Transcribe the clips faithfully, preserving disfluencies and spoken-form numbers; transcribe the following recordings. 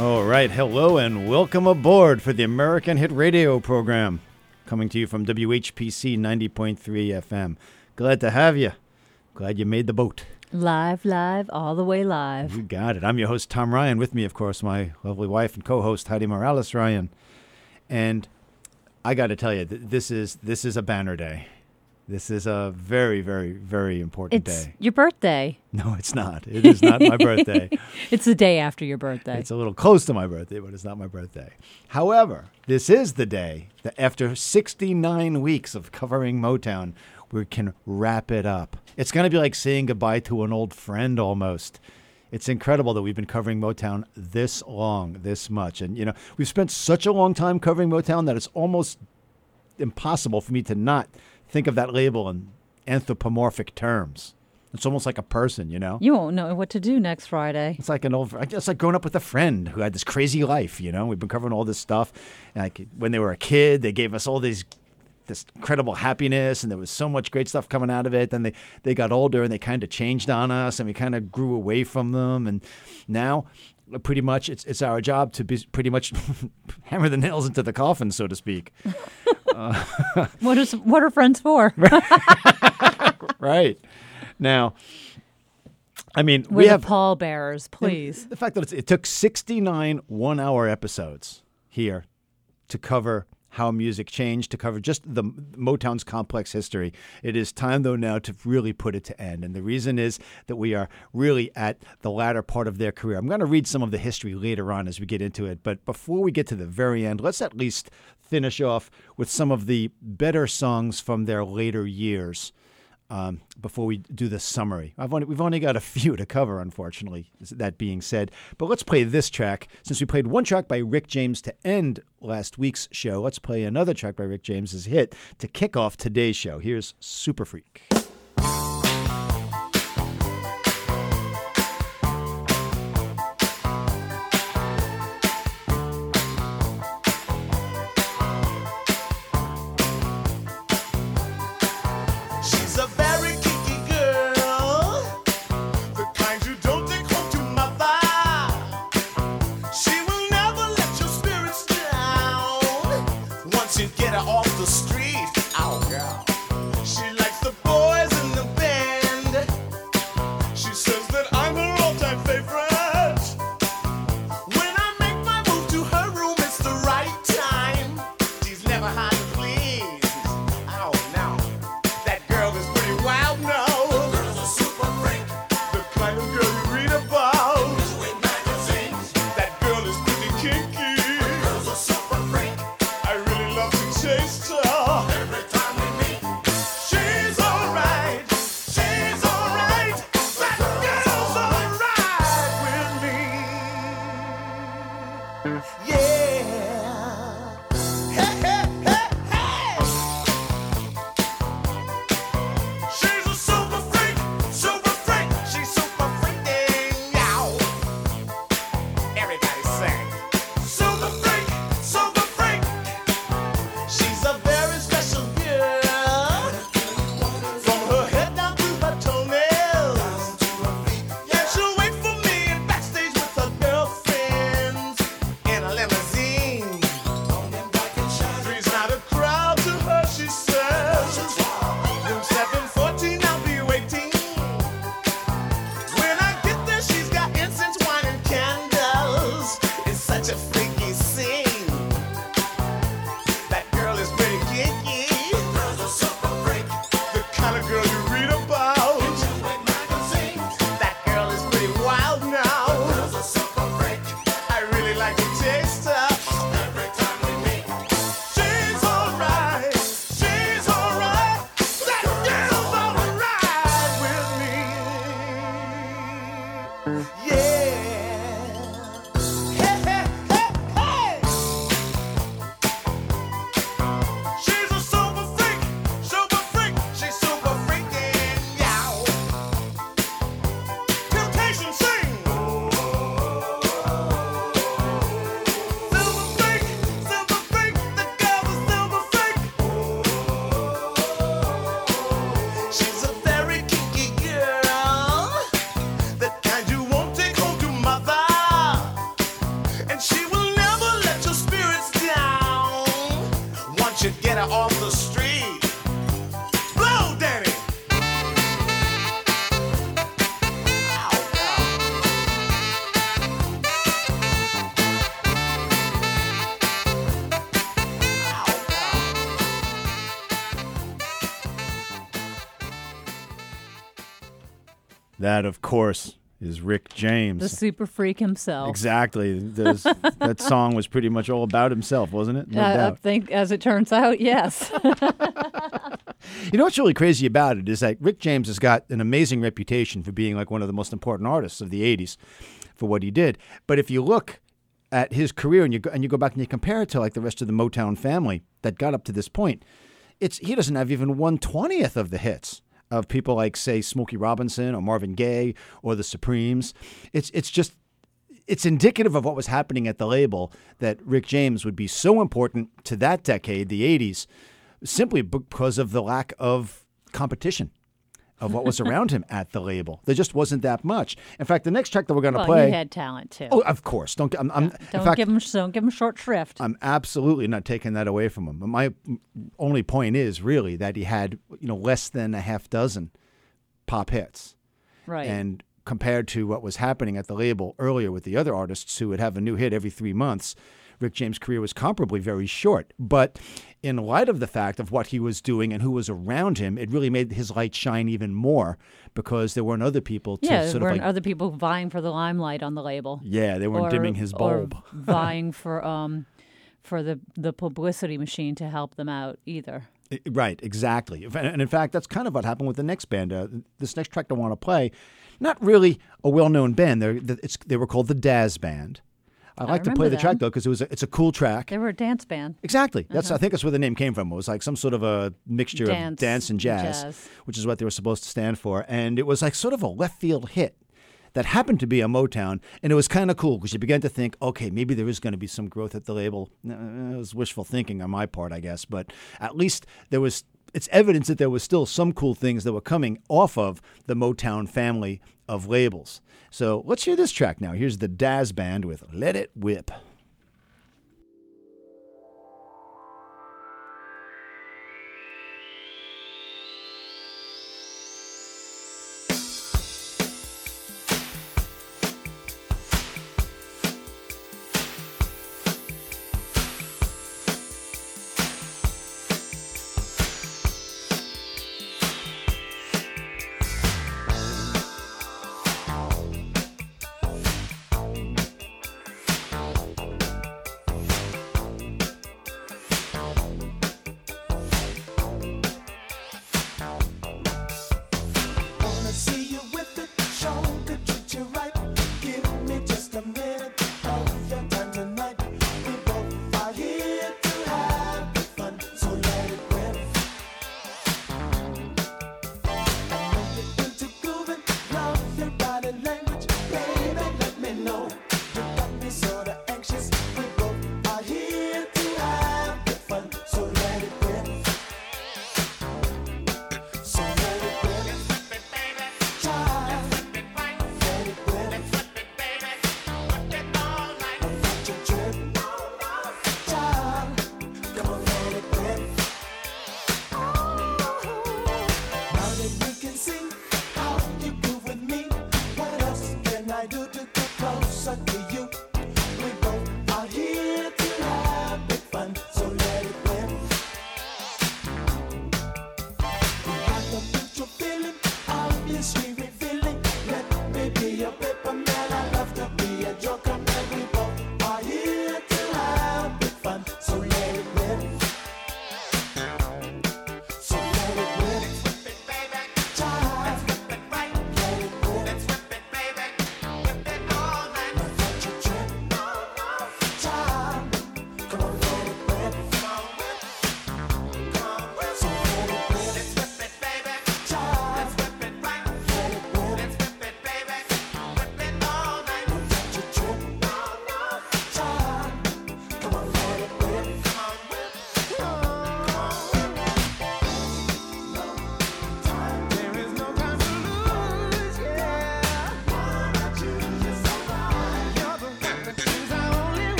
All right, hello and welcome aboard for the American Hit Radio program, coming to you from W H P C ninety point three F M. Glad to have you. Glad you made the boat. Live, live, all the way live. You got it. I'm your host, Tom Ryan. With me, of course, my lovely wife and co-host, Heidi Morales Ryan. And I got to tell you, th- this is this is a banner day. This is a very, very, very important It's day. your birthday. No, it's not. It is not my birthday. It's the day after your birthday. It's a little close to my birthday, but it's not my birthday. However, this is the day that after sixty-nine weeks of covering Motown, we can wrap it up. It's going to be like saying goodbye to an old friend almost. It's incredible that we've been covering Motown this long, this much. And, you know, we've spent such a long time covering Motown that it's almost impossible for me to not think of that label in anthropomorphic terms. It's almost like a person, you know? You won't know what to do next Friday. It's like an old, it's like growing up with a friend who had this crazy life, you know? We've been covering all this stuff. And like when they were a kid, they gave us all these, this incredible happiness, and there was so much great stuff coming out of it. Then they, they got older and they kind of changed on us, and we kind of grew away from them. And now, pretty much, it's it's our job to be pretty much hammer the nails into the coffin, so to speak. uh, what is what are friends for? Right. Now, I mean, We're we the have pallbearers, please. The fact that it's, it took sixty-nine one-hour episodes here to cover how music changed, to cover just the Motown's complex history. It is time, though, now to really put it to end. And the reason is that we are really at the latter part of their career. I'm going to read some of the history later on as we get into it. But before we get to the very end, let's at least finish off with some of the better songs from their later years. Um, before we do the summary. I've only, we've only got a few to cover, unfortunately, that being said. But let's play this track. Since we played one track by Rick James to end last week's show, let's play another track by Rick James's hit to kick off today's show. Here's Super Freak. She's a very kinky girl, the kind you won't take home. That, of course, is Rick James. The super freak himself. Exactly. There's- that song was pretty much all about himself, wasn't it? No Uh, I doubt. think, as it turns out, yes. You know what's really crazy about it is that Rick James has got an amazing reputation for being like one of the most important artists of the eighties for what he did. But if you look at his career and you go, and you go back and you compare it to like the rest of the Motown family that got up to this point, it's he doesn't have even one twentieth of the hits of people like, say, Smokey Robinson or Marvin Gaye or the Supremes. It's it's just it's indicative of what was happening at the label, that Rick James would be so important to that decade, the eighties, simply because of the lack of competition of what was around him at the label. There just wasn't that much. In fact, the next track that we're going to Well, play. he had talent too. Oh, of course. Don't. I'm, I'm, in don't fact, give him don't give him short shrift. I'm absolutely not taking that away from him. But my only point is really that he had, you know, less than a half dozen pop hits. Right. And compared to what was happening at the label earlier with the other artists who would have a new hit every three months, Rick James' career was comparably very short. But in light of the fact of what he was doing and who was around him, it really made his light shine even more because there weren't other people to yeah, there sort of weren't like, other people vying for the limelight on the label. yeah, they weren't or, dimming his bulb. Or vying for um for the the publicity machine to help them out either. Right, exactly. And in fact, that's kind of what happened with the next band. Uh, this next track I want to play, not really a well-known band. They're, it's, they were called the Dazz Band. I like to play the remember track them. though because it was a, it's a cool track. They were a dance band. Exactly. That's I think that's where the name came from. It was like some sort of a mixture of Dance dance and jazz, jazz. which is what they were supposed to stand for. And it was like sort of a left field hit that happened to be a Motown, and it was kind of cool because you began to think, okay, maybe there is going to be some growth at the label. Uh, It was wishful thinking on my part, I guess, but at least there was. It's evidence that there was still some cool things that were coming off of the Motown family of labels. So let's hear this track now. Here's the Dazz Band with "Let It Whip." Wanna see you with it, show the treat you right. Give me just a minute of your time tonight. We both are here to have the fun, so let it rip. I know you're into grooving, love your body language, baby. Let me know you got me sorta anxious. We both are here to have the fun, so let it rip. So let it rip. Obviously revealing, let me be your paper man. I love to be a joker man. We both are here to have big fun, so let it rip. So let it rip, child. Let it rip. Now that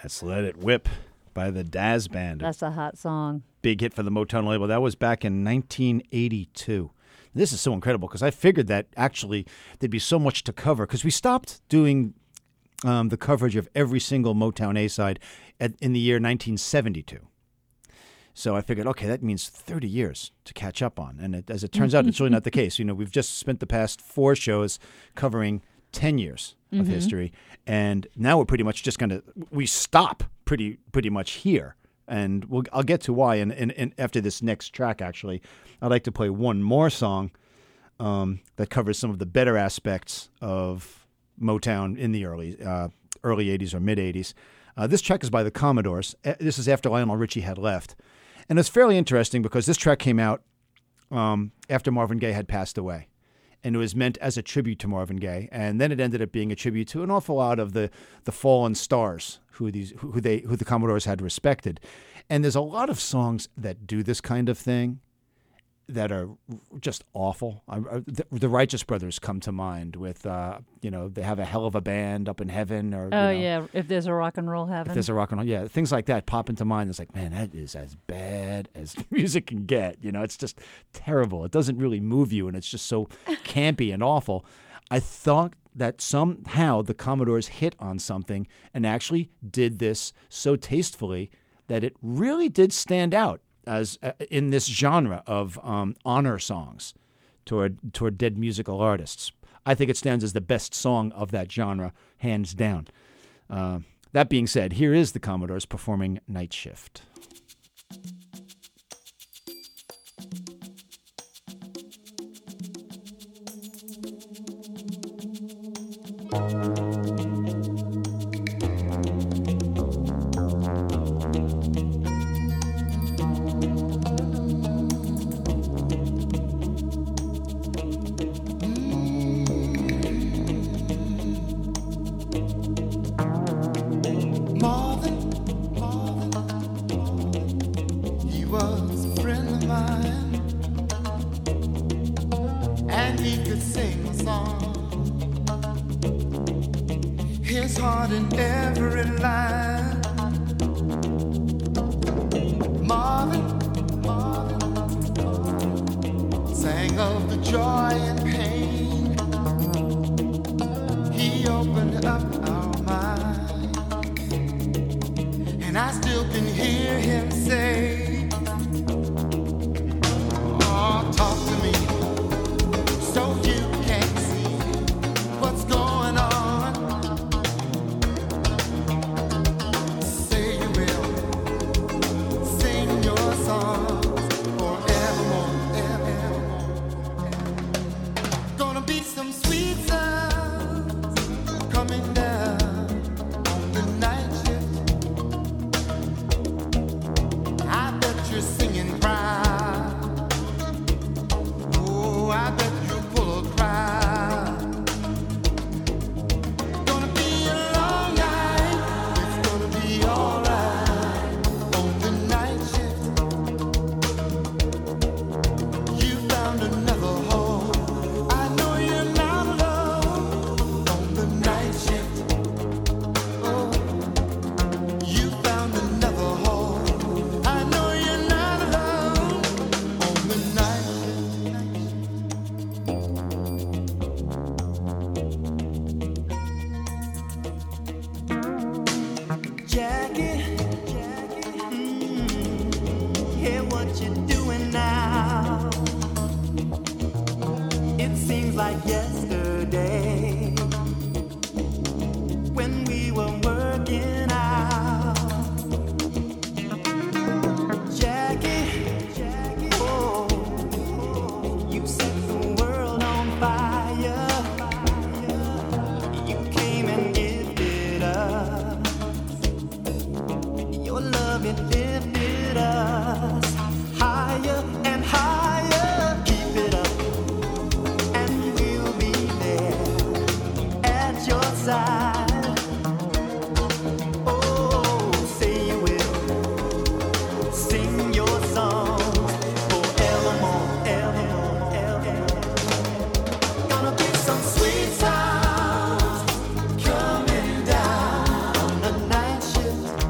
Let's Let It Whip by the Dazz Band. That's a hot song. Big hit for the Motown label. That was back in nineteen eighty-two. This is so incredible because I figured that actually there'd be so much to cover because we stopped doing um, the coverage of every single Motown A-side at, in the year nineteen seventy-two. So I figured, okay, that means thirty years to catch up on. And it, as it turns out, it's really not the case. You know, we've just spent the past four shows covering ten years of Mm-hmm. history. And now we're pretty much just going to, we stop pretty pretty much here. And we'll, I'll get to why. And, and, and after this next track, actually, I'd like to play one more song um, that covers some of the better aspects of Motown in the early uh, early eighties or mid-eighties. Uh, this track is by the Commodores. Uh, This is after Lionel Richie had left. And it's fairly interesting because this track came out um, after Marvin Gaye had passed away. And it was meant as a tribute to Marvin Gaye. And then it ended up being a tribute to an awful lot of the, the fallen stars who these who they who the Commodores had respected. And there's a lot of songs that do this kind of thing that are just awful. I, I, the, the Righteous Brothers come to mind with, uh, you know, they have a hell of a band up in heaven. Or, Oh, you know, yeah. If there's a rock and roll heaven. if there's a rock and roll, yeah, things like that pop into mind. It's like, man, that is as bad as music can get. You know, it's just terrible. It doesn't really move you, and it's just so campy and awful. I thought that somehow the Commodores hit on something and actually did this so tastefully that it really did stand out as uh, in this genre of um, honor songs toward toward dead musical artists. I think it stands as the best song of that genre, hands down. Uh, that being said, here is the Commodores performing Night Shift. Marvin, Marvin, he was a friend of mine, and he could sing a song. His heart in every line. Marvin, Marvin, sang of the joy and pain. He opened up our mind. And I still can hear him say, oh, talk to me so you can see what's going on. Say you will sing your songs forevermore, evermore. Gonna be some sweet sounds coming down on the night shift. I bet you're singing proud. Oh, I bet you pull a crowd. Gonna be a long night. It's gonna be alright on the night shift. You found another home. I know you're not alone on the night shift. Oh, you found another home. I know you're not alone on the night shift. Jackie, Jackie, mm, hear what you're doing now. It seems like yesterday when we were working out. Jackie, Jackie, oh, you set the world on fire. You came and gifted us your love, it lifted us higher and higher. Keep it up, and we'll be there at your side. Oh, say you will sing your songs forevermore, evermore, evermore. Gonna be some sweet sounds coming down on the night shift.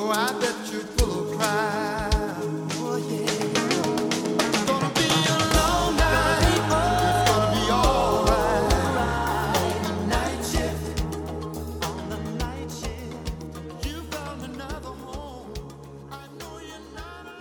Oh, I bet you're full of pride. Oh, yeah. It's gonna be a long night. It's gonna be alright. On the night shift, on the night shift, you found another home. I know you're not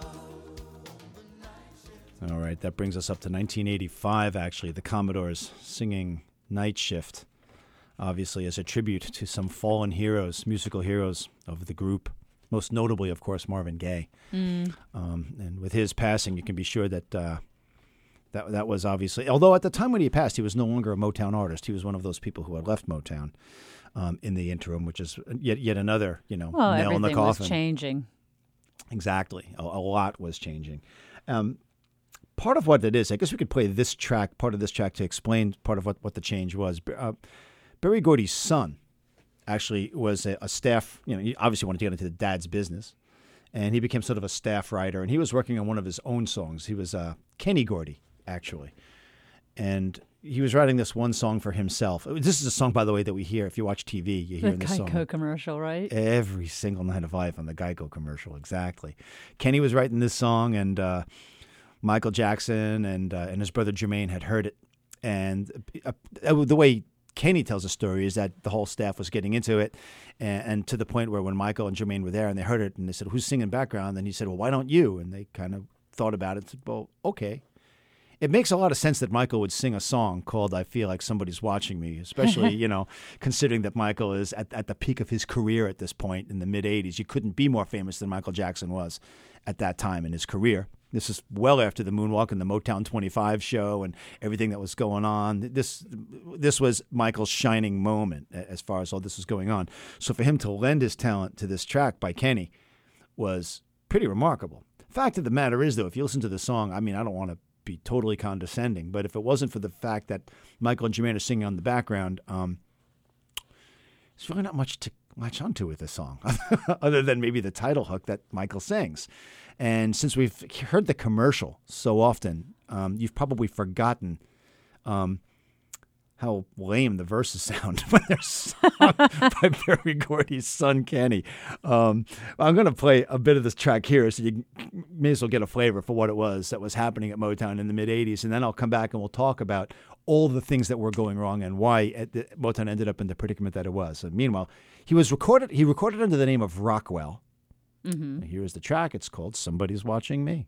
alone. All right, that brings us up to nineteen eighty-five, actually. The Commodores singing Night Shift, obviously as a tribute to some fallen heroes, musical heroes of the group. Most notably, of course, Marvin Gaye. Mm. Um, and with his passing, you can be sure that uh, that that was obviously... Although at the time when he passed, he was no longer a Motown artist. He was one of those people who had left Motown um, in the interim, which is yet yet another, you know, Well, nail in the everything coffin. was changing. Exactly. A, a lot was changing. Um, part of what it is, I guess we could play this track, part of this track to explain part of what, what the change was. Uh, Berry Gordy's son actually was a, a staff, you know, he obviously wanted to get into the dad's business, and he became sort of a staff writer, and he was working on one of his own songs. He was uh, Kenny Gordy, actually. And he was writing this one song for himself. This is a song, by the way, that we hear. If you watch T V, you hear The this song. Geico commercial, right? Every single night of life on the Geico commercial, exactly. Kenny was writing this song, and uh, Michael Jackson and uh, and his brother Jermaine had heard it. And uh, the way Kenny tells the story is that the whole staff was getting into it, and, and to the point where when Michael and Jermaine were there and they heard it, and they said, "Who's singing background?" And he said, "Well, why don't you?" And they kind of thought about it and said, "Well, okay." It makes a lot of sense that Michael would sing a song called "I Feel Like Somebody's Watching Me," especially, you know, considering that Michael is at, at the peak of his career at this point in the mid-eighties. You couldn't be more famous than Michael Jackson was at that time in his career. This is well after the Moonwalk and the Motown twenty-five show and everything that was going on. This this was Michael's shining moment as far as all this was going on. So for him to lend his talent to this track by Kenny was pretty remarkable. Fact of the matter is, though, if you listen to the song, I mean, I don't want to be totally condescending, but if it wasn't for the fact that Michael and Jermaine are singing on the background, um, there's really not much to latch onto with this song, other than maybe the title hook that Michael sings. And since we've heard the commercial so often, um, you've probably forgotten um, how lame the verses sound when they're sung by Berry Gordy's son, Kenny. Um, I'm going to play a bit of this track here so you may as well get a flavor for what it was that was happening at Motown in the mid-eighties, and then I'll come back and we'll talk about all the things that were going wrong and why it, the, Motown ended up in the predicament that it was. So meanwhile, he was recorded. He recorded under the name of Rockwell. Mm-hmm. Here is the track. It's called "Somebody's Watching Me."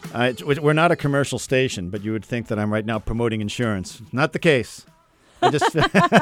Uh, it's- we're not a commercial station, but you would think that I'm right now promoting insurance. Not the case. I just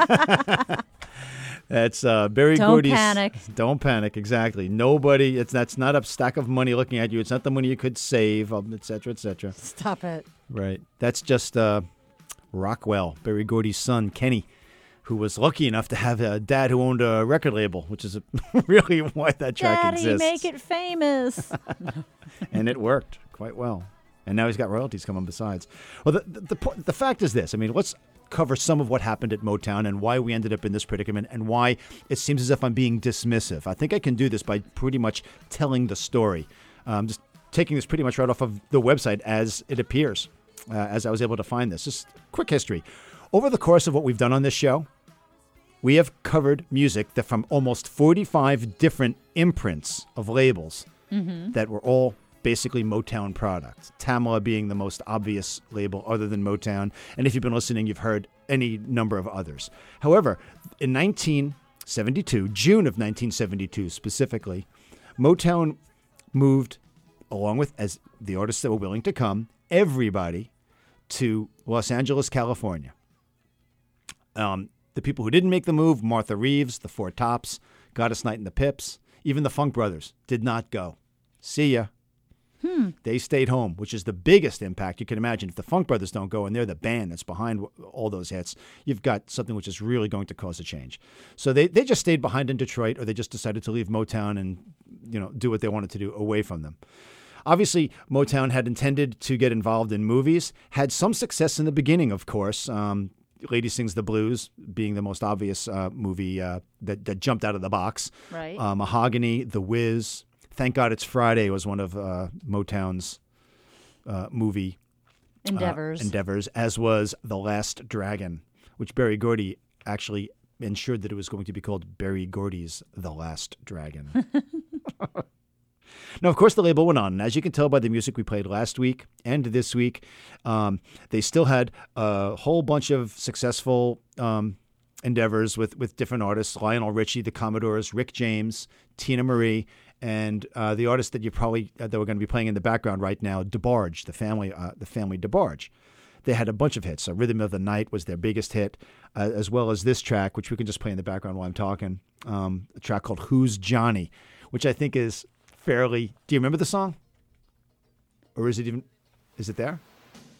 That's uh, Berry Don't Gordy's. panic. Don't panic. Exactly. Nobody. It's that's not a stack of money looking at you. It's not the money you could save, um, et cetera, et cetera. Stop it. Right. That's just uh, Rockwell, Berry Gordy's son, Kenny, who was lucky enough to have a dad who owned a record label, which is a, really why that track Daddy, exists. make it famous. And it worked quite well. And now he's got royalties coming besides. Well, the, the, the, po- the fact is this. I mean, let's cover some of what happened at Motown and why we ended up in this predicament and why it seems as if I'm being dismissive. I think I can do this by pretty much telling the story. Um, just taking this pretty much right off of the website as it appears, uh, as I was able to find this. Just quick history. Over the course of what we've done on this show, we have covered music that from almost forty-five different imprints of labels that were all basically Motown products. Tamla being the most obvious label other than Motown. And if you've been listening, you've heard any number of others. However, in nineteen seventy-two, June of nineteen seventy-two specifically, Motown moved, along with as the artists that were willing to come, everybody to Los Angeles, California. Um, the people who didn't make the move, Martha Reeves, the Four Tops, Gladys Knight and the Pips, even the Funk Brothers did not go. See ya. Hmm. They stayed home, which is the biggest impact you can imagine. If the Funk Brothers don't go and they're the band that's behind all those hits, you've got something which is really going to cause a change. So they, they just stayed behind in Detroit, or they just decided to leave Motown and, you know, do what they wanted to do away from them. Obviously, Motown had intended to get involved in movies, had some success in the beginning, of course. Um, Lady Sings the Blues being the most obvious uh, movie uh, that, that jumped out of the box. Right. Uh, Mahogany, The Wiz, Thank God It's Friday was one of uh, Motown's uh, movie Endeavors. Uh, endeavors, as was The Last Dragon, which Berry Gordy actually ensured that it was going to be called Berry Gordy's The Last Dragon. Now, of course, the label went on. And as you can tell by the music we played last week and this week, um, they still had a whole bunch of successful um, endeavors with, with different artists. Lionel Richie, the Commodores, Rick James, Tina Marie, and uh, the artist that you probably uh, that we're going to be playing in the background right now, DeBarge, the family, uh, the family DeBarge. They had a bunch of hits. Uh, Rhythm of the Night was their biggest hit, uh, as well as this track, which we can just play in the background while I'm talking, um, a track called Who's Johnny, which I think is fairly... Do you remember the song? Or is it even... Is it there?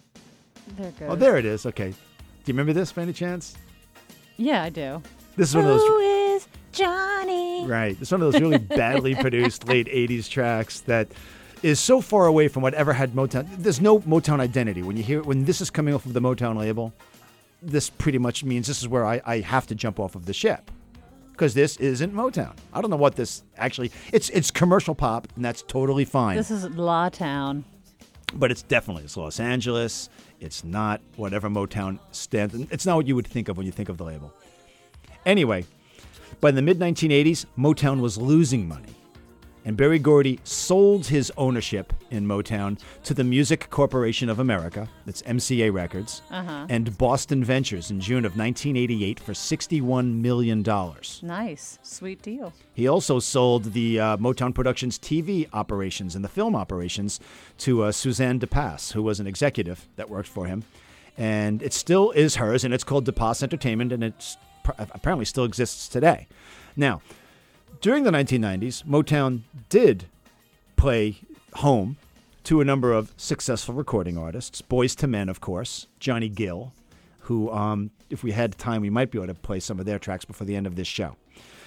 There it goes. Oh, there it is. Okay. Do you remember this by any chance? Yeah, I do. This is one of those... Who is Johnny? Right. It's one of those really badly produced late eighties tracks that is so far away from whatever had Motown. There's no Motown identity. When you hear when this is coming off of the Motown label, this pretty much means this is where I, I have to jump off of the ship. Because this isn't Motown. I don't know what this actually... It's it's commercial pop, and that's totally fine. This is La Town. But it's definitely, it's Los Angeles. It's not whatever Motown stands. It's not what you would think of when you think of the label. Anyway, by the mid nineteen eighties, Motown was losing money. And Berry Gordy sold his ownership in Motown to the Music Corporation of America, that's M C A Records, Uh-huh. and Boston Ventures in June of nineteen eighty-eight for sixty-one million dollars. Nice. Sweet deal. He also sold the uh, Motown Productions T V operations and the film operations to uh, Suzanne DePass, who was an executive that worked for him. And it still is hers, and it's called DePass Entertainment, and it apparently still exists today. Now, during the nineteen nineties, Motown did play home to a number of successful recording artists, Boyz two Men, of course, Johnny Gill, who, um, if we had time, we might be able to play some of their tracks before the end of this show.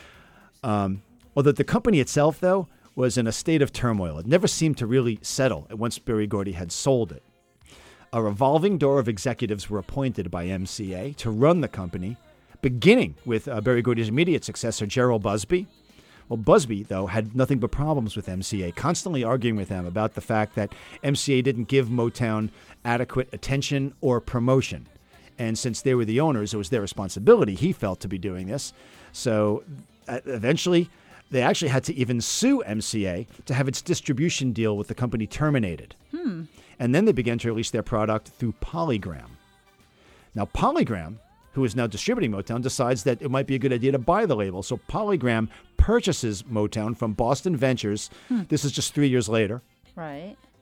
Um, although the company itself, though, was in a state of turmoil. It never seemed to really settle once Berry Gordy had sold it. A revolving door of executives were appointed by M C A to run the company, beginning with uh, Berry Gordy's immediate successor, Gerald Busby. Well, Busby, though, had nothing but problems with M C A, constantly arguing with them about the fact that M C A didn't give Motown adequate attention or promotion. And since they were the owners, it was their responsibility, he felt, to be doing this. So uh, eventually, they actually had to even sue M C A to have its distribution deal with the company terminated. Hmm. And then they began to release their product through Polygram. Now, Polygram, who is now distributing Motown, decides that it might be a good idea to buy the label. So Polygram purchases Motown from Boston Ventures. Hmm. This is just three years later. Right.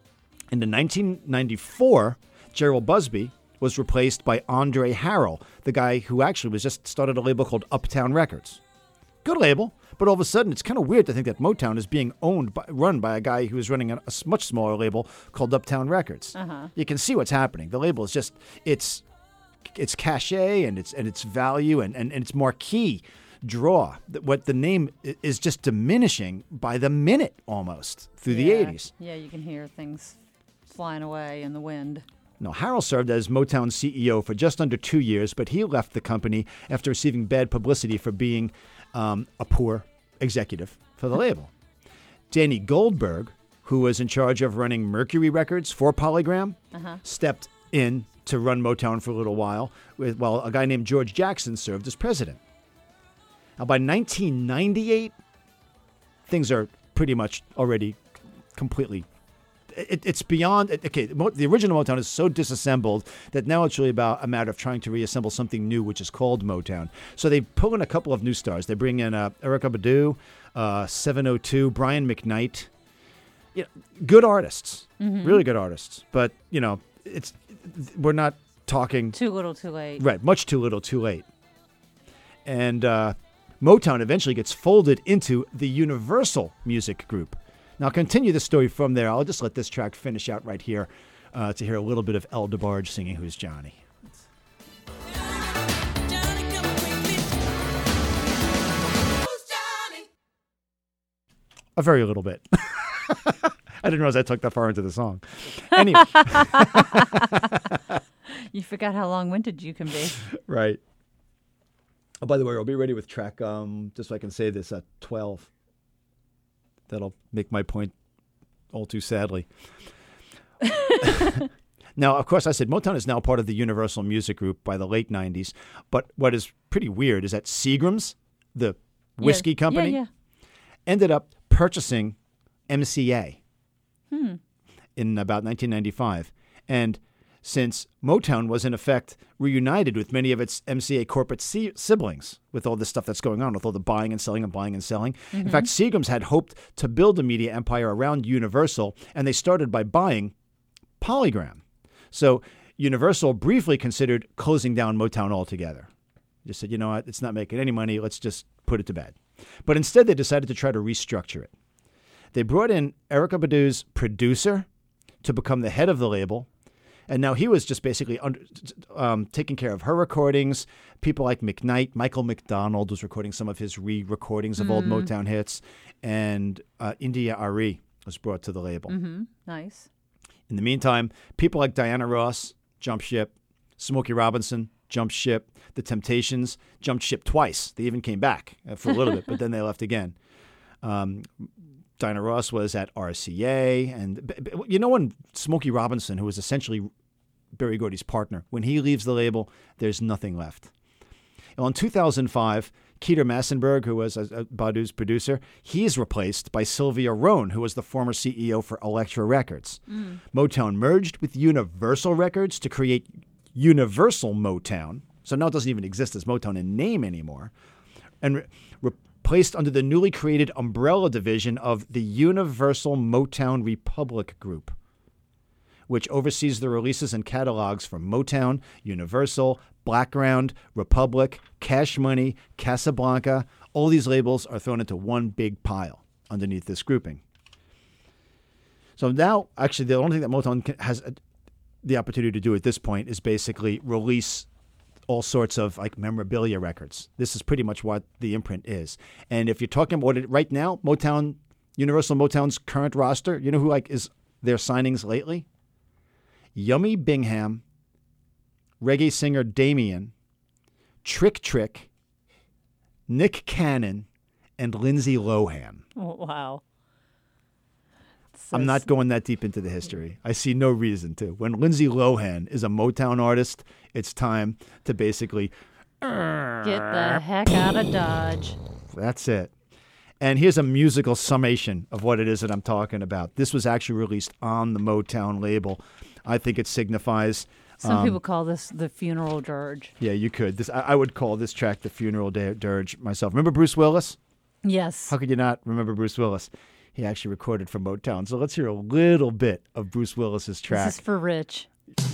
And in nineteen ninety-four, Gerald Busby was replaced by Andre Harrell, the guy who actually was just started a label called Uptown Records. Good label, but all of a sudden it's kind of weird to think that Motown is being owned, by, run by a guy who is running a, a much smaller label called Uptown Records. Uh-huh. You can see what's happening. The label is just, it's it's cachet and it's and its value and, and, and its marquee draw. What the name is just diminishing by the minute almost through the Yeah. eighties. Yeah, you can hear things flying away in the wind. No, Harrell served as Motown's C E O for just under two years, but he left the company after receiving bad publicity for being um, a poor executive for the label. Danny Goldberg, who was in charge of running Mercury Records for Polygram, Uh-huh. stepped in to run Motown for a little while, with, while a guy named George Jackson served as president. Now, by nineteen ninety-eight, things are pretty much already completely It, it's beyond, okay, the original Motown is so disassembled that now it's really about a matter of trying to reassemble something new, which is called Motown. So they pull in a couple of new stars. They bring in uh, Erykah Badu, uh, seven oh two, Brian McKnight. You know, good artists, Mm-hmm. really good artists. But, you know, it's we're not talking... Too little, too late. Right, much too little, too late. And uh, Motown eventually gets folded into the Universal Music Group. Now, I'll continue the story from there. I'll just let this track finish out right here uh, to hear a little bit of El DeBarge singing Who's Johnny. A very little bit. I didn't realize I took that far into the song. Anyway. You forgot how long-winded you can be. Right. Oh, by the way, I'll be ready with track, um, just so I can say this, at twelve. That'll make my point all too sadly. Now, of course, I said Motown is now part of the Universal Music Group by the late nineties. But what is pretty weird is that Seagram's, the whiskey Yeah. company, Yeah, yeah. ended up purchasing M C A Hmm. in about nineteen ninety-five. And since Motown was, in effect, reunited with many of its M C A corporate si- siblings with all this stuff that's going on, with all the buying and selling and buying and selling. Mm-hmm. In fact, Seagram's had hoped to build a media empire around Universal, and they started by buying Polygram. So Universal briefly considered closing down Motown altogether. Just said, you know what, it's not making any money, let's just put it to bed. But instead, they decided to try to restructure it. They brought in Erykah Badu's producer to become the head of the label. And now he was just basically under, um, taking care of her recordings. People like McKnight, Michael McDonald was recording some of his re-recordings of old Motown hits. And uh, India Ari was brought to the label. Mm-hmm. Nice. In the meantime, people like Diana Ross jumped ship. Smokey Robinson jumped ship. The Temptations jumped ship twice. They even came back uh, for a little bit, but then they left again. Um, Diana Ross was at R C A. And b- b- you know when Smokey Robinson, who was essentially Berry Gordy's partner, when he leaves the label, there's nothing left. Well, in two thousand five, Keter Massenberg, who was uh, Badu's producer, he's replaced by Sylvia Rohn, who was the former C E O for Elektra Records. Mm. Motown merged with Universal Records to create Universal Motown. So now it doesn't even exist as Motown in name anymore. And re- replaced under the newly created umbrella division of the Universal Motown Republic Group, which oversees the releases and catalogs for Motown, Universal, Blackground, Republic, Cash Money, Casablanca. All these labels are thrown into one big pile underneath this grouping. So now, actually, the only thing that Motown can, has uh, the opportunity to do at this point is basically release all sorts of like memorabilia records. This is pretty much what the imprint is. And if you're talking about it right now, Motown, Universal Motown's current roster, you know who like is their signings lately? Yummy Bingham, reggae singer Damien, Trick Trick, Nick Cannon, and Lindsay Lohan. Oh, wow. I'm not going that deep into the history. I see no reason to. When Lindsay Lohan is a Motown artist, it's time to basically... Get the heck out of Dodge. That's it. And here's a musical summation of what it is that I'm talking about. This was actually released on the Motown label. I think it signifies... Some um, people call this the funeral dirge. Yeah, you could. This I, I would call this track the funeral dirge myself. Remember Bruce Willis? Yes. How could you not remember Bruce Willis? he actually recorded for Motown. So let's hear a little bit of Bruce Willis's track. This is for Rich.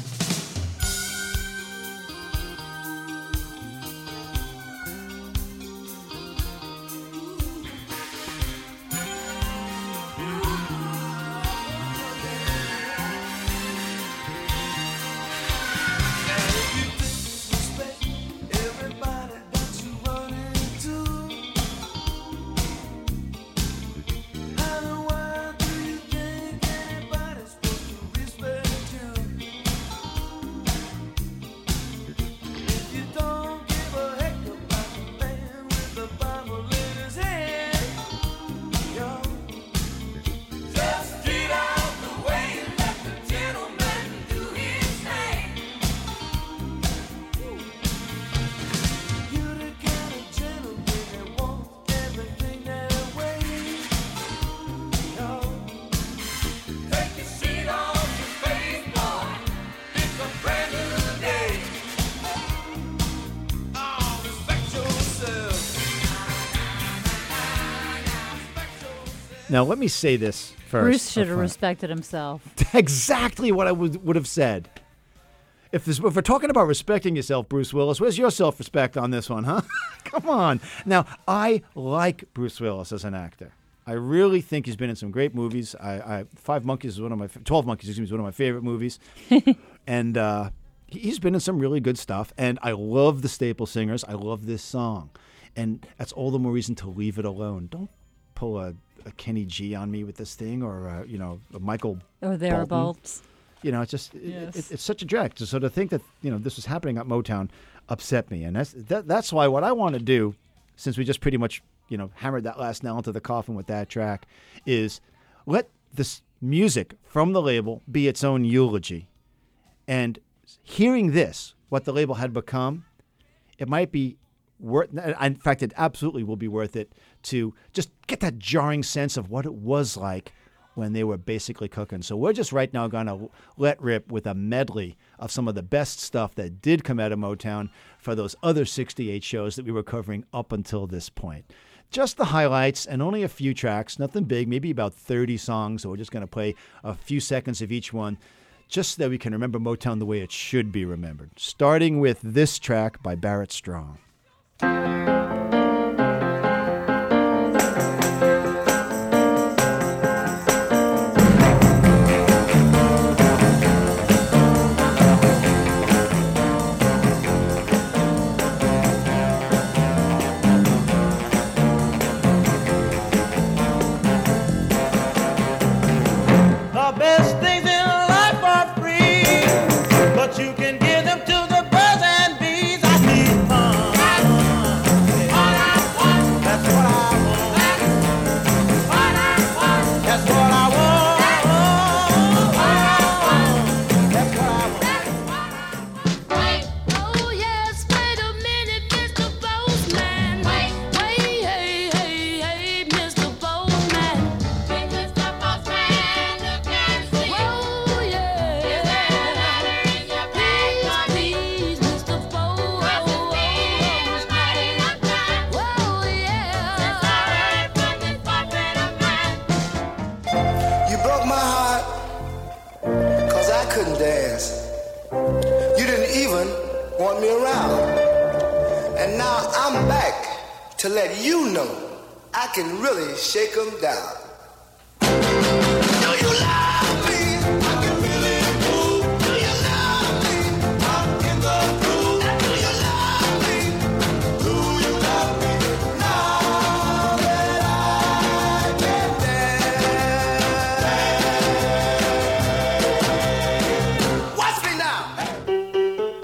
Now, let me say this first. Bruce should have upfront. respected himself. Exactly what I would, would have said. If, this, if we're talking about respecting yourself, Bruce Willis, where's your self-respect on this one, huh? Come on. Now, I like Bruce Willis as an actor. I really think he's been in some great movies. I, I Five Monkeys is one of my Twelve Monkeys, excuse me, is one of my favorite movies, and uh, he's been in some really good stuff. And I love the Staple Singers. I love this song, and that's all the more reason to leave it alone. Don't pull a, a Kenny G on me with this thing, or uh, you know, a Michael Or thereabouts. You know, it's just Yes. it, it, it's such a drag. So to think that you know this was happening at Motown upset me, and that's that, that's why what I want to do, since we just pretty much you know hammered that last nail into the coffin with that track, is let this music from the label be its own eulogy, and hearing this, what the label had become, it might be worth. In fact, it absolutely will be worth it to just get that jarring sense of what it was like when they were basically cooking. So we're just right now going to let rip with a medley of some of the best stuff that did come out of Motown for those other sixty-eight shows that we were covering up until this point. Just the highlights and only a few tracks, nothing big, maybe about thirty songs. So we're just going to play a few seconds of each one just so that we can remember Motown the way it should be remembered. Starting with this track by Barrett Strong. The best things in life are free, but you can give them to the birds and bees. I need fun. That's what I want. That's what I want. That's what I want. That's what I want. Wait, oh yes, wait a minute, Mister Postman. Wait, wait, hey, hey, hey, Mister Postman. Hey, Mister Postman, look and see. Whoa, yeah. Is there a letter in your bag for me? Please, Mister Postman. Whoa, yeah. Since I heard from this portrait of mine. You broke my heart, cause I couldn't dance. You didn't even want me around. And now I'm back to let you know I can really shake 'em down. Do you love me? I can really move. Do you love me? I'm in the groove. Do you love me? Do you love me? Now that I can dance. Watch me now.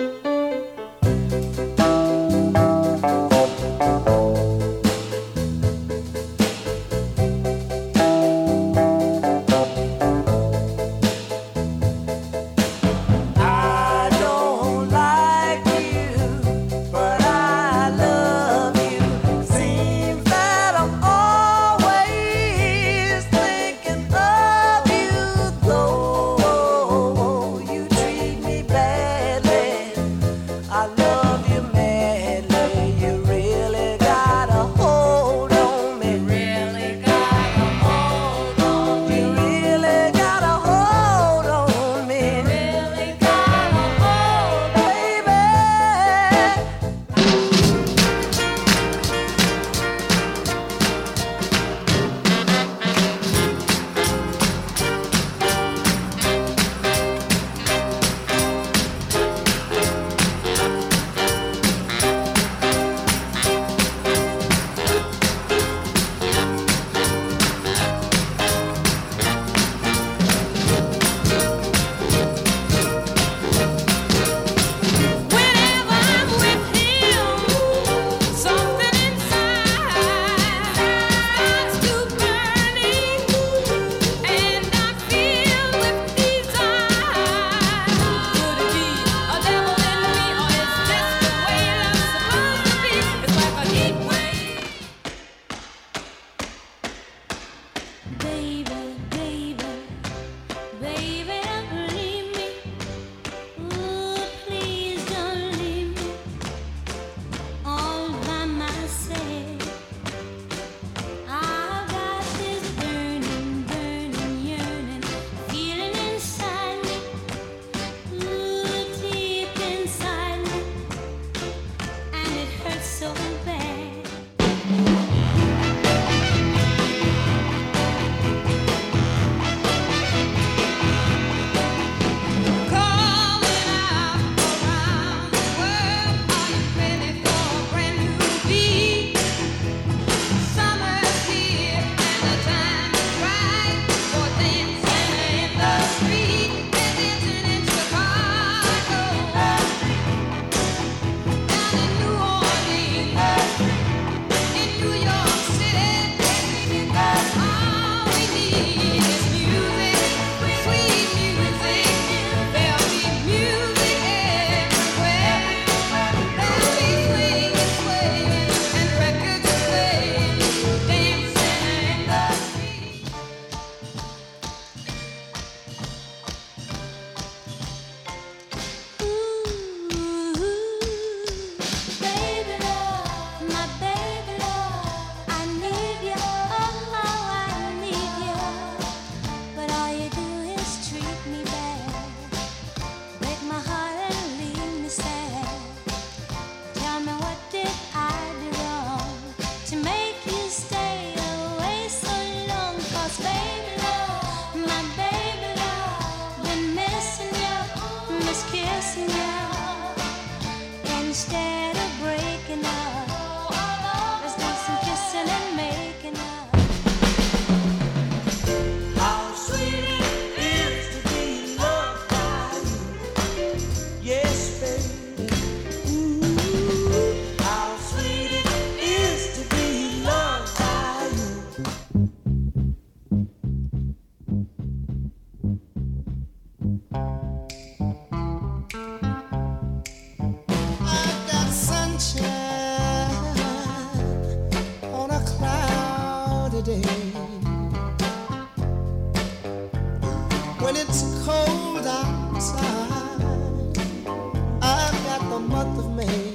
snows outside. I've got the month of May.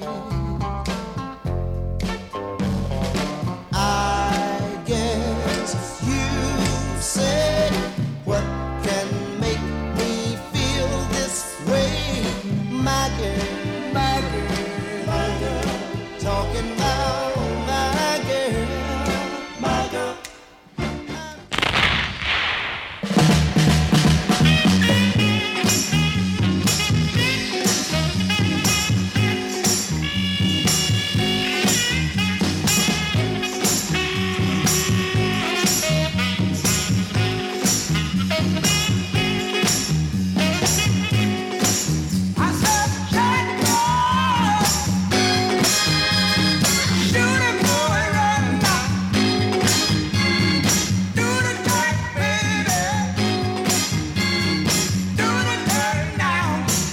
I guess you say what can make me feel this way, my girl, my girl, my girl. Talking about my girl, my girl. I said, Jack, shoot it, boy, right now. Do the track, baby. Do the track now.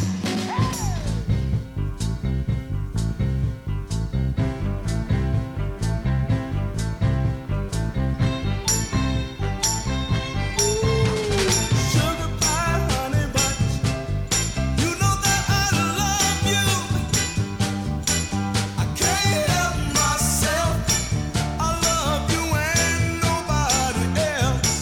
Sugar pie, honey bunch, you know that I love you. I can't help myself. I love you and nobody else.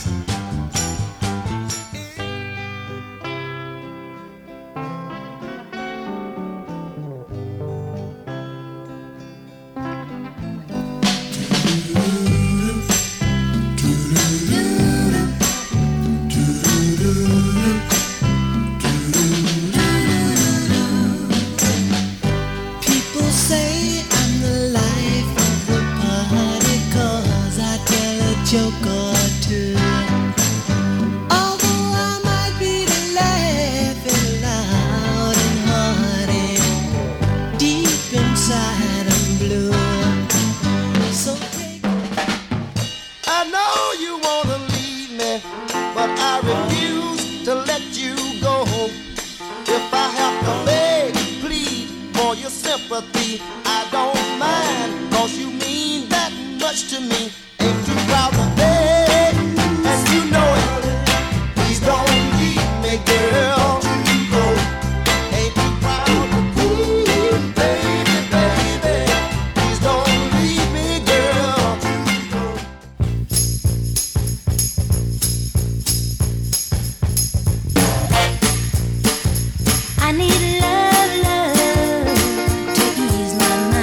People say I'm the life of the party 'cause I tell a joke or two. Although I might be laughing loud and hearty, deep inside I'm blue. So take I know you wanna leave me, but I refuse to let you go. If I have to beg, plead for your sympathy, I don't mind, 'cause you mean that much to me. Ain't too proud to beg, and you know it. Please don't leave me, girl. Ain't too proud to plead, baby, baby. Please don't leave me, girl. I need love, love to ease my mind.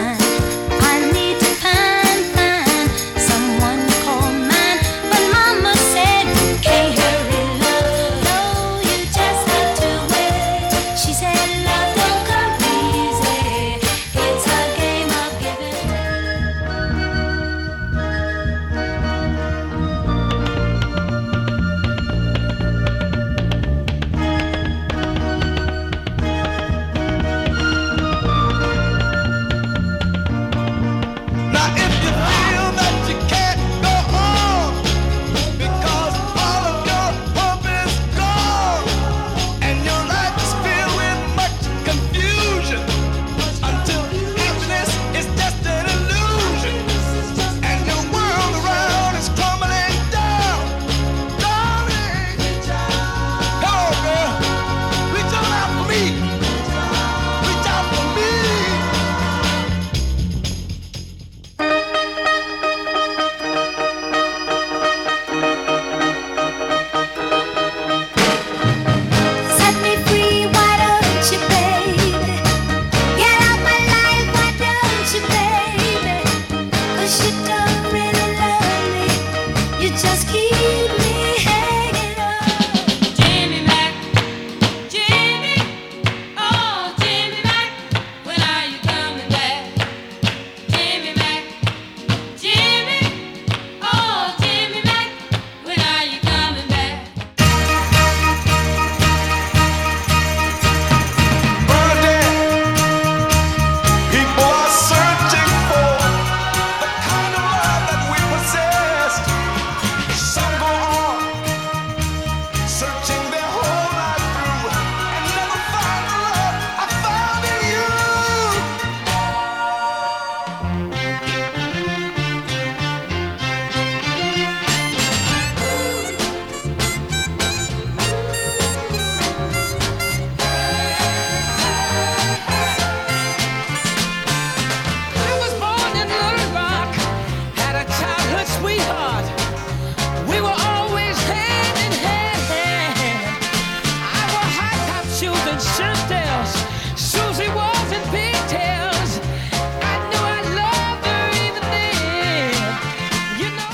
and Chantel's. Susie was in pigtails. I know I loved her even then. You know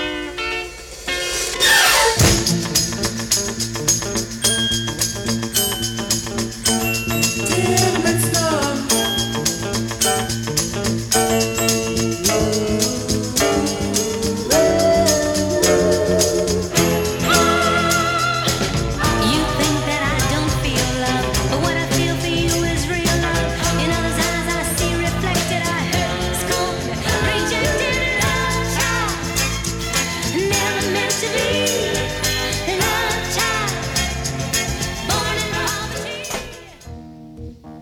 You think that I don't feel love, but what I feel for you is real love. In others' eyes I see reflected, I hurt, scorned, rejected, love child. Never meant to be, love child. Born in poverty.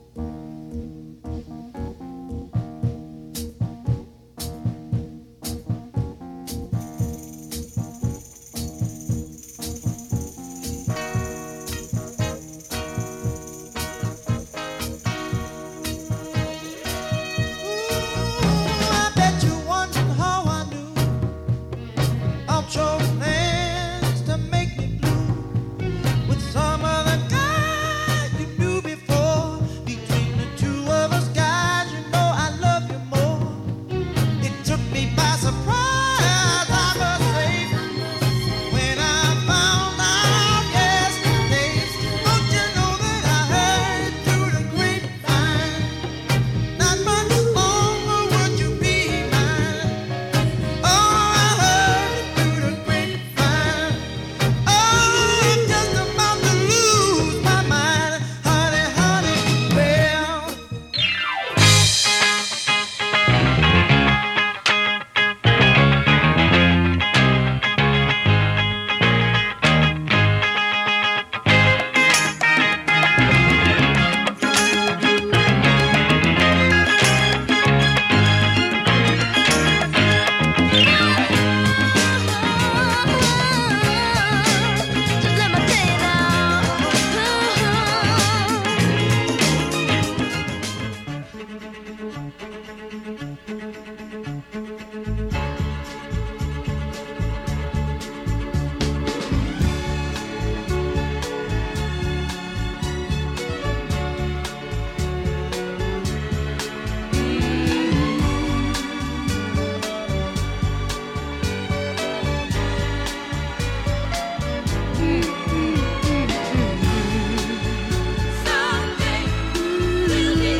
I bet you wondered how I knew of your plans to make me blue with some other guy you knew before. Between the two of us guys, you know I love you more. It took me by surprise, I must say, when I found out yesterday. Don't you know that I heard through the grapevine? Not much longer would you be mine. Oh, I heard through the grapevine. Oh, I'm just about to lose my mind, honey, honey. Well, Just let me tell you now. Someday we'll be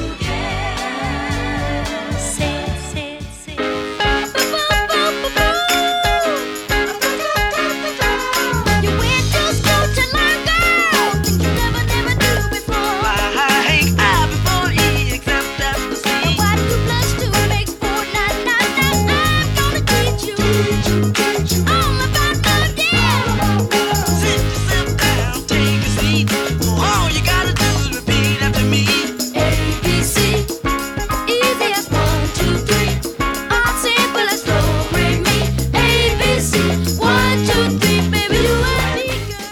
together. Say it, say it, say it. You went to school to learn, girl, things you never, never knew before. And why do you blush to make four? Nah, nah, nah, I'm gonna teach you all about love, yeah. sit yourself down, take a seat. All you gotta do is repeat after me. A, B, C, easy as one, two, three. All simple as slow, break me. A, B, C, one, two, three, baby, you and me, girl.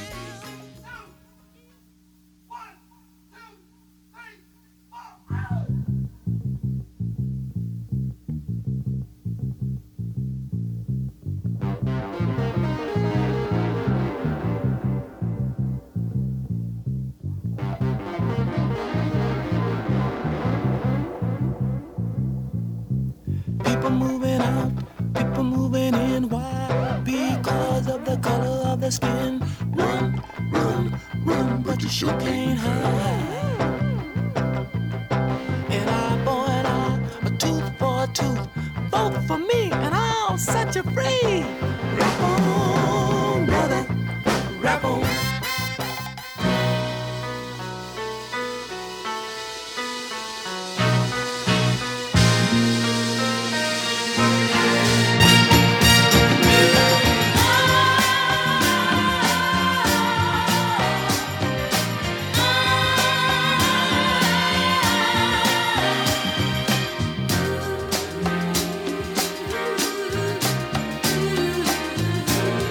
People moving out, people moving in. Why? Because of the color of their skin. Run, run, run, but you sure can't hide. An eye for an eye, a tooth for a tooth. Vote for me, and I'll set you free. Rap on, brother, rap on. Ooh.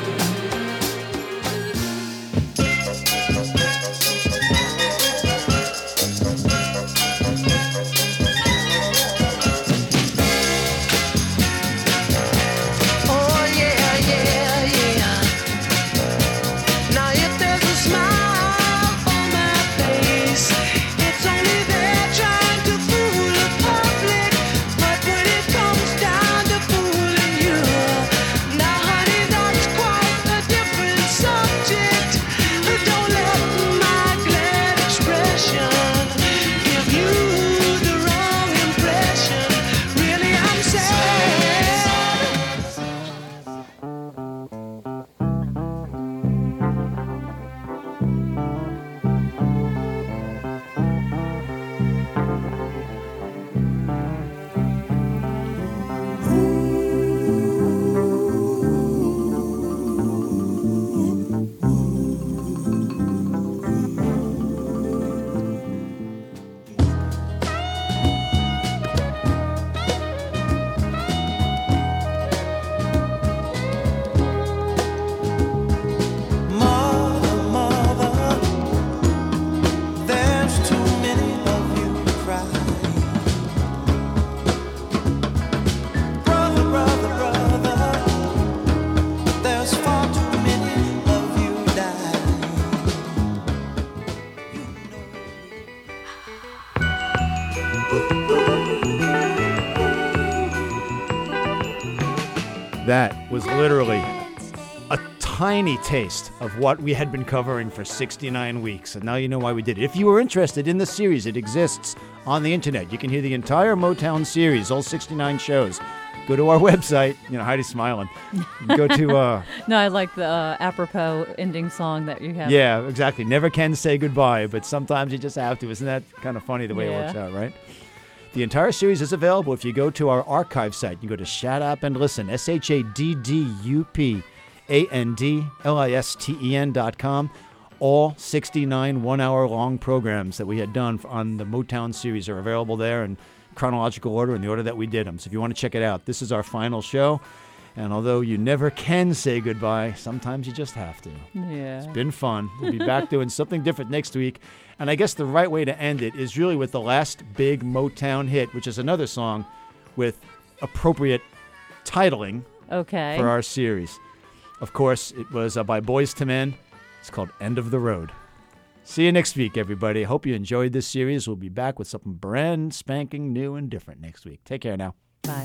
That was literally a tiny taste of what we had been covering for sixty-nine weeks, and now you know why we did it. If you were interested in the series, it exists on the internet. You can hear the entire Motown series, all sixty-nine shows. Go to our website. You know, Heidi's smiling. Go to, uh, No, I like the uh, apropos ending song that you have. yeah, exactly. Never can say goodbye, but sometimes you just have to. Isn't that kind of funny the way Yeah. it works out, right? The entire series is available if you go to our archive site. You go to Shut Up and Listen, S H A D D U P A N D L I S T E N dot com. All sixty-nine one-hour-long programs that we had done on the Motown series are available there in chronological order, in the order that we did them. So if you want to check it out, this is our final show. And although you never can say goodbye, sometimes you just have to. Yeah. Been fun. We'll be back doing something different next week. And I guess the right way to end it is really with the last big Motown hit, which is another song with appropriate titling Okay. for our series. Of course, it was uh, by Boyz two Men. It's called End of the Road. See you next week, everybody. I hope you enjoyed this series. We'll be back with something brand spanking new and different next week. Take care now. Bye.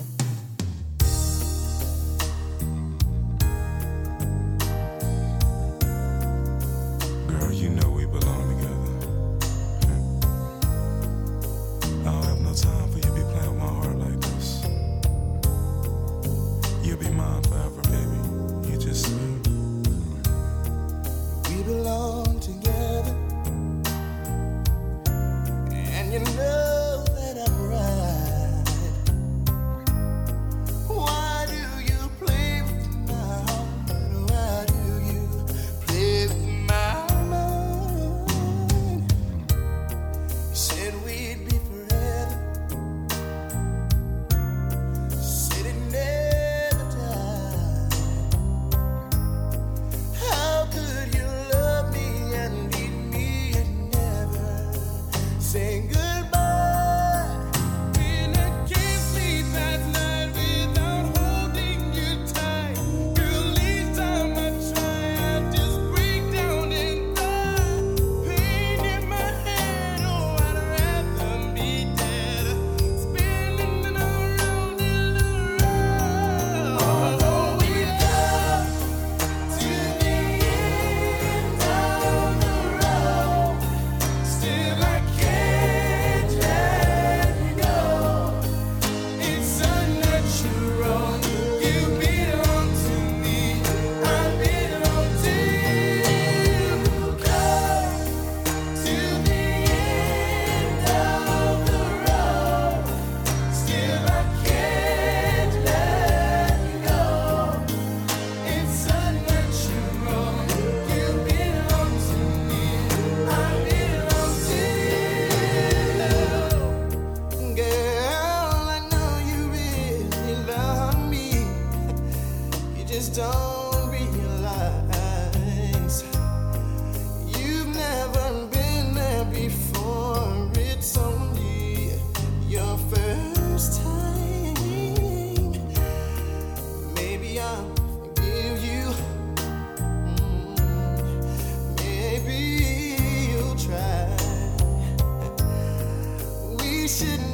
Girl, you know we belong together. I don't have no time for you to be playing with my heart like this. You'll be mine forever, baby. You just say. We belong together, and you know that I'm right. Why do you play with my heart? Why do you play with my mind? You said we'd be forever, said it never died. How could you love me and leave me and never say goodbye? When I can't sleep at night without holding you tight, girl, each time I try, I just break down and die. Pain in my head, oh, I'd rather be dead, spinning around in the road. Although we love to the end of the road, still I can't let you go. It's unnatural. You belong to me, I belong to you. Come to the end of the road, still I can't let you go. It's unnatural. You belong to me, I belong to you. Girl, I know you really love me. You just don't realize you've never been there before. It's only your first time. Maybe I'll forgive you. Mm, Maybe you'll try. We should